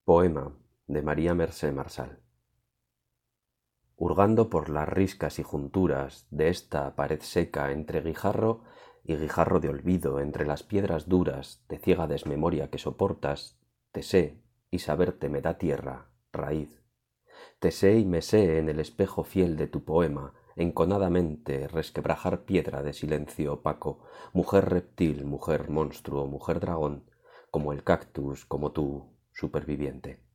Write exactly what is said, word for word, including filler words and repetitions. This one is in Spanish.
Poema de María Mercé Marçal. Hurgando por las riscas y junturas de esta pared seca entre guijarro y guijarro de olvido, entre las piedras duras de ciega desmemoria que soportas, te sé y saberte me da tierra, raíz. Te sé y me sé en el espejo fiel de tu poema, enconadamente resquebrajar piedra de silencio opaco, mujer reptil, mujer monstruo, mujer dragón, como el cactus, como tú, superviviente.